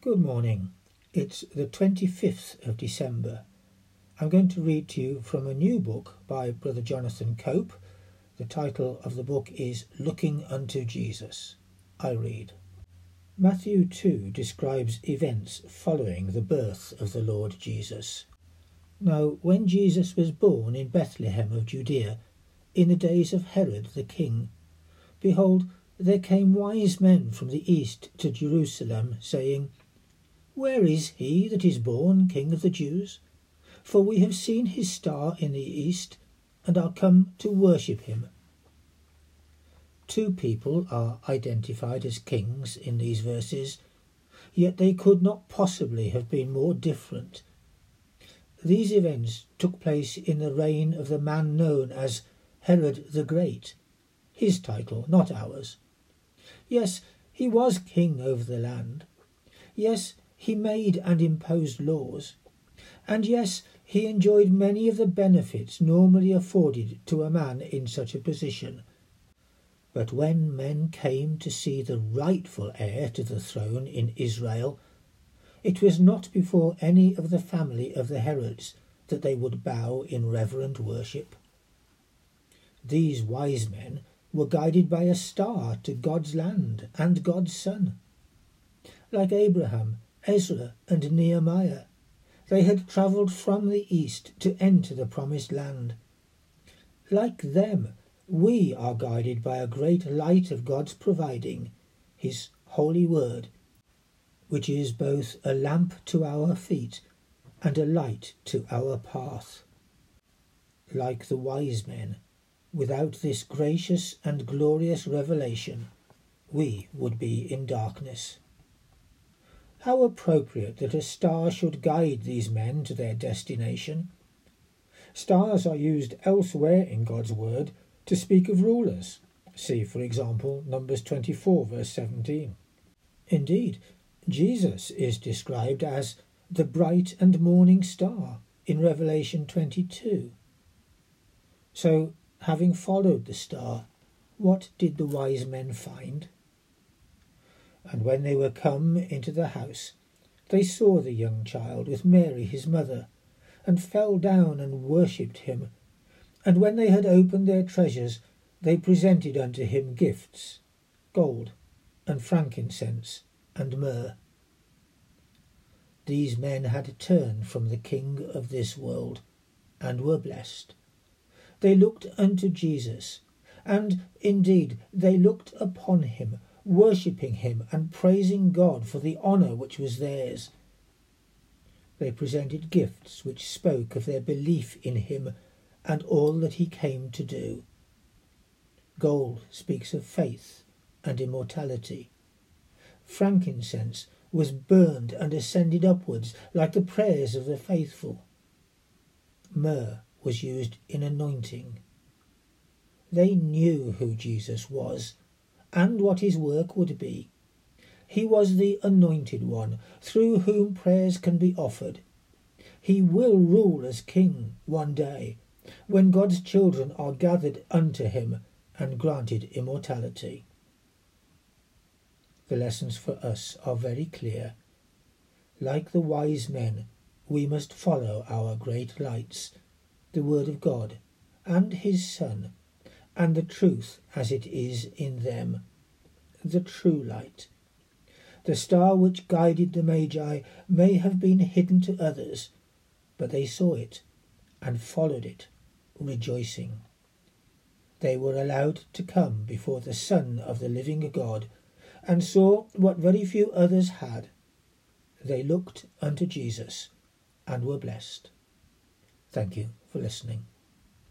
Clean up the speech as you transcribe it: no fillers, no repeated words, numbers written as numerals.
Good morning. It's the 25th of December. I'm going to read to you from a new book by Brother Jonathan Cope. The title of the book is Looking unto Jesus. I read. Matthew 2 describes events following the birth of the Lord Jesus. Now, when Jesus was born in Bethlehem of Judea, in the days of Herod the king, behold, there came wise men from the east to Jerusalem, saying, Where is he that is born King of the Jews? For we have seen his star in the east, and are come to worship him. Two people are identified as kings in these verses, yet they could not possibly have been more different. These events took place in the reign of the man known as Herod the Great, his title, not ours. Yes, he was king over the land. Yes, he made and imposed laws. And yes, he enjoyed many of the benefits normally afforded to a man in such a position. But when men came to see the rightful heir to the throne in Israel, it was not before any of the family of the Herods that they would bow in reverent worship. These wise men were guided by a star to God's land and God's Son. Like Abraham, Ezra and Nehemiah, they had travelled from the east to enter the promised land. Like them, we are guided by a great light of God's providing, his holy word, which is both a lamp to our feet and a light to our path. Like the wise men, without this gracious and glorious revelation, we would be in darkness. How appropriate that a star should guide these men to their destination. Stars are used elsewhere in God's word to speak of rulers. See, for example, Numbers 24, verse 17. Indeed, Jesus is described as the bright and morning star in Revelation 22. So, having followed the star, what did the wise men find? And when they were come into the house, they saw the young child with Mary his mother, and fell down and worshipped him. And when they had opened their treasures, they presented unto him gifts, gold, and frankincense, and myrrh. These men had turned from the king of this world, and were blessed. They looked unto Jesus, and indeed they looked upon him, worshipping him and praising God for the honour which was theirs. They presented gifts which spoke of their belief in him and all that he came to do. Gold speaks of faith and immortality. Frankincense was burned and ascended upwards like the prayers of the faithful. Myrrh was used in anointing. They knew who Jesus was and what his work would be. He was the Anointed One, through whom prayers can be offered. He will rule as King one day, when God's children are gathered unto him and granted immortality. The lessons for us are very clear. Like the wise men, we must follow our great lights, the Word of God, and his Son, and the truth as it is in them, the true light. The star which guided the Magi may have been hidden to others, but they saw it and followed it, rejoicing. They were allowed to come before the Son of the living God, and saw what very few others had. They looked unto Jesus and were blessed. Thank you for listening.